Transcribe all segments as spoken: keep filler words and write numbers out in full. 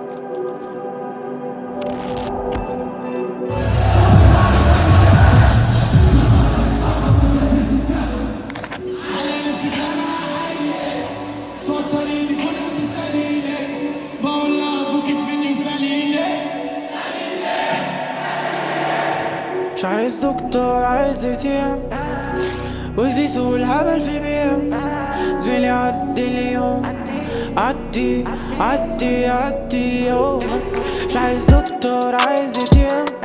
مش عايز دكتور، عايز اي تي ام ويزي سوق الهبل في البي ام. زميلي عدي اليوم، عدي عدي عدي يومك. مش عايز دكتور، عايز اي تي ام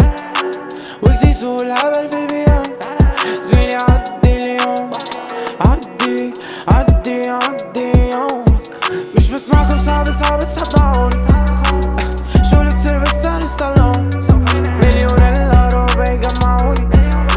ويزي سوق الهبل في البي ام. زميلي عدي اليوم، عدي عدي عدي يومك. مش بسمعكم، صعب صعب تصدعون. شغلة سيرفيس هنستنون. مليون الا ربع يجمعوني،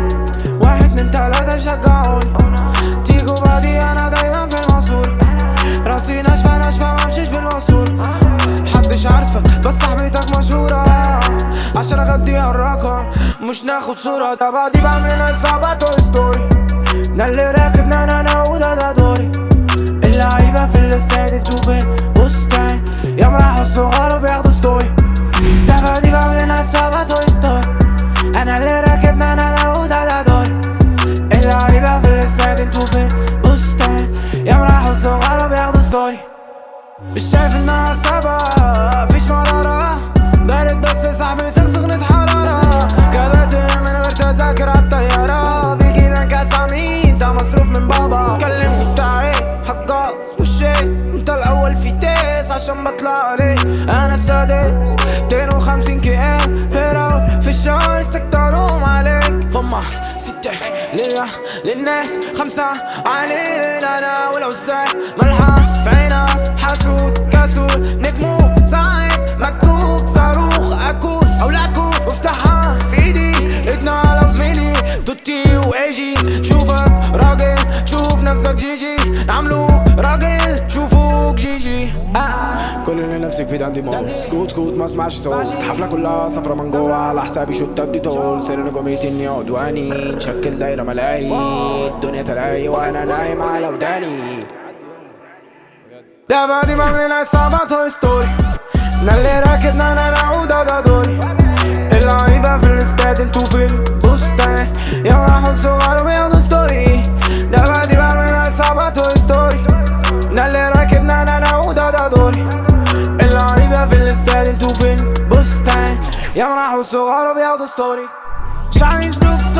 واحد من تلاتة يشجعوني. تيجوا بعدي انا دايما في الموصول، راسي ناشفة ناشفة ممشيش بالوصول. محدش عارفك بس صاحبتك مشهورة، عشان اغديها الرقم مش ناخد صورة. ده بعدي بعمل اصابة توي ستوري، ده اللي راكبنا انا انا وده ده دوري. اللعيبة في الاستاد انتوا فين بستان، يوم راحوا الصغار وبياخدوا ستوري. ده بعدي بعمل اصابة توي ستوري، انا اللي راكبنا انا انا وده ده دوري. اللعيبة في الاستاد انتوا فين بستان، يوم راحوا الصغار وبياخدوا ستوري. مش شايف انها صعبة، مفيش مرارة، بارد بس صاحبتك سخنة حرارة. كباتن من غير تذاكر عالطيارة، بيجي بنك اسامي ده مصروف من بابا. كلمني بتاعي حقاص بوشي، انت الاول في تيس عشان بطلع عليك. انا السادس ميتين وخمسين كي ام بيراول في الشهر، استكترهم عليك. فمحت ستة ليا للناس، خمسة علينا انا والعزال. ملحة في عينك، حسود كسول نجمو ساعد مكوك. صاروخ اكون او لاكون، وافتحها في ايدي ايدنا على زميلي توتي وايجي. شوفك راجل، شوف نفسك جيجي، نعملوك راجل شوفوك جيجي. آه. كل اللي نفسك فيه عندي مول، سكوت سكوت ما اسمعش صوت. حفلة كلها صفرة من جوا، على حسابي شو تبدي طول. سر نجوميتي اني عدواني، نشكل دايرة ملاهي. الدنيا تلاقي وانا نايم على وداني. ده بعدي بعمل عصابة توي ستوري، انا اللي راكدنا انا نعودة ده دوري. اللعيبة في الاستاد انتوا في البستان، يوم راحوا الصغار وبياخدوا ستوري. ده بعدي بعمل عصابة توي ستوري، انا اللي راكبنا انا نعودة ده دوري. اللعيبة في الاستاد انتوا في البستان، يوم راحوا الصغار وبياخدوا ستوري. مش عايز